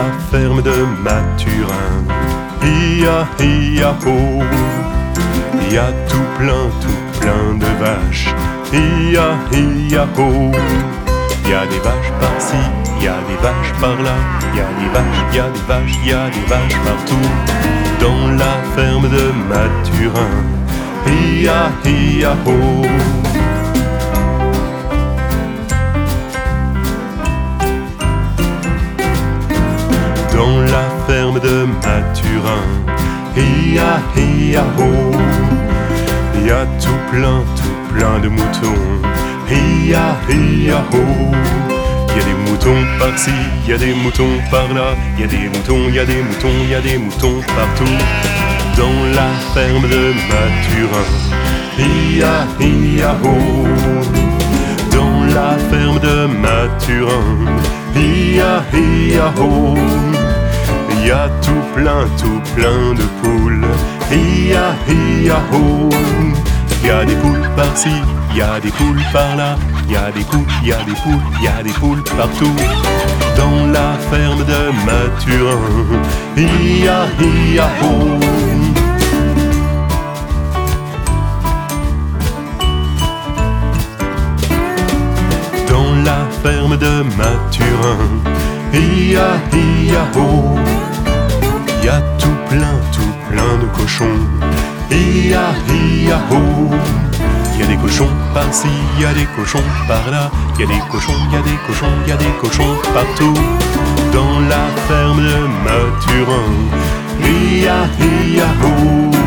la ferme de Mathurin, hi-ya, hi-ya-ho. Il y a tout plein de vaches, hi-ya, hi-ya-ho. Il y a des vaches par-ci, il y a des vaches par-là, il y a des vaches, il y a des vaches, il y a des vaches partout. Dans la ferme de Mathurin, hi-ya, hi-ya-ho. Dans la ferme de Mathurin, hi-ya, hi-ya-ho. Il y a tout plein de moutons, hi-ya, hi-ya-ho. Il y a des moutons par-ci, il y a des moutons par-là, il y a des moutons, il y a des moutons, il y a des moutons partout. Dans la ferme de Mathurin, hi-ya, hi-ya-ho. Dans la ferme de Mathurin, hi-ya, hi-ya-ho. Il y a tout plein de poules, hi-ya, hi-ya-ho. Il y a des poules par-ci, il y a des poules par-là, il y a des poules, il y a des poules, il y a des poules partout. Dans la ferme de Mathurin, hi-ya, hi-ya-ho. Dans la ferme de Mathurin, hi-ya, hi-ya-ho. Il y a tout plein de cochons, hi-ya, hi-ya-ho. Il y a des cochons par-ci, il y a des cochons par-là, il y a des cochons, il y a des cochons, il y a des cochons partout. Dans la ferme de Mathurin, hi-ya, hi-ya-ho.